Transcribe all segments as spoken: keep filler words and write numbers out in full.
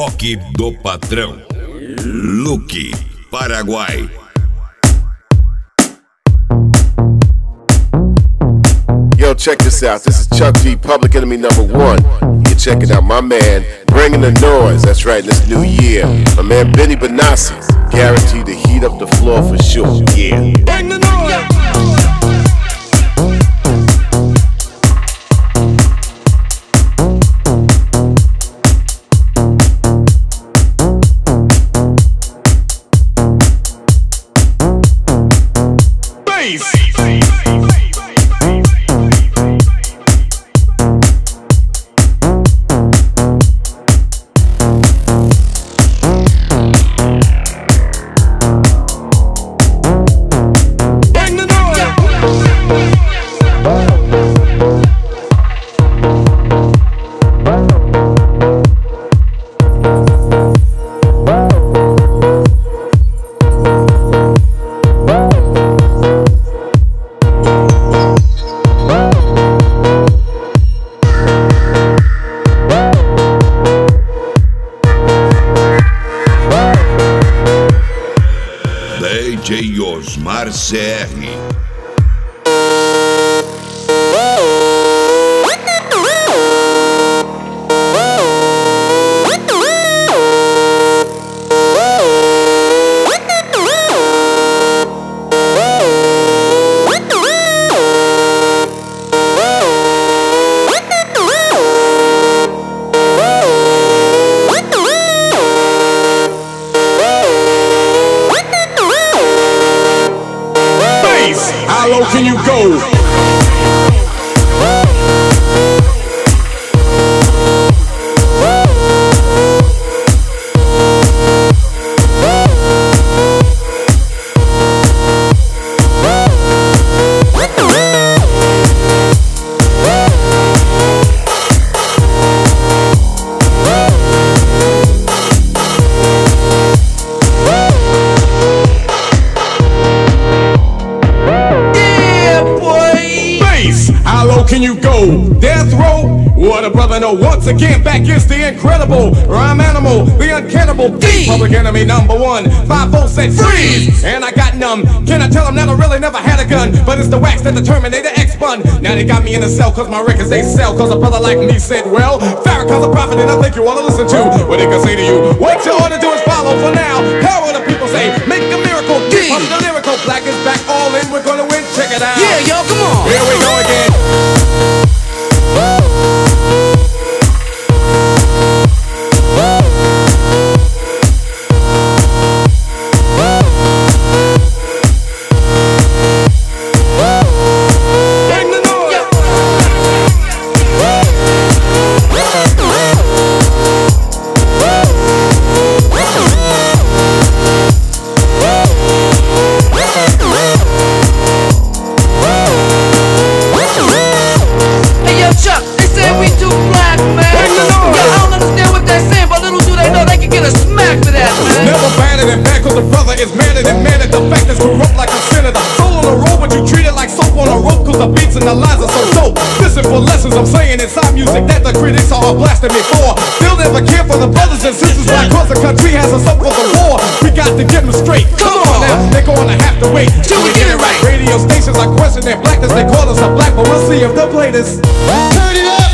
Toque do patrão. Luke, Paraguai. Yo, check this out. This is Chuck D, Public Enemy number one. You're checking out my man, bringing the noise. That's right, this new year. My man Benny Benassi, guaranteed to heat up the floor for sure. Yeah. Bring the noise. D J Osmar C R. How low can you go? How low can you go? Death row? What a brother know. Once again, back is the incredible rhyme animal, the uncannibal D. Public Enemy number one. Five volts said freeze, and I got numb. Can I tell them that I really never had a gun? But it's the wax that the Terminator X spun. Now they got me in a cell cause my records they sell. Cause a brother like me said, well, Farrakhan's a prophet and I think you wanna listen to what they can say to you. What you ought to do is follow for now. How will the people say? Make a miracle. D. Pump the lyrical. Black is back, all in. We're gonna win. Check it out. Yeah, yo, come on. Here we go again. The brother is madder than mad at the fact that's corrupt like a senator. Soul on the road, but you treat it like soap on a rope. Cause the beats and the lines are so dope. Listen for lessons I'm saying inside music that the critics are blasting me for. They'll never care for the brothers and sisters like cause the country has us up for the war. We got to get them straight. Come on now, they're gonna have to wait till we get it right. Radio stations are questioning their blackness. They call us a black, but we'll see if they'll play this. Turn it up.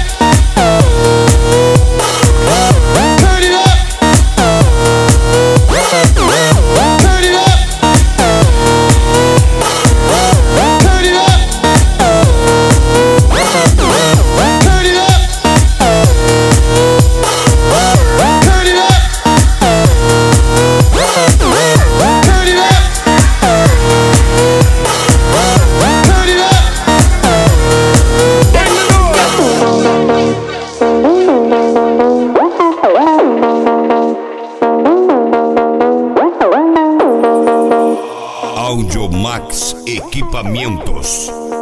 Audiomax Equipamentos.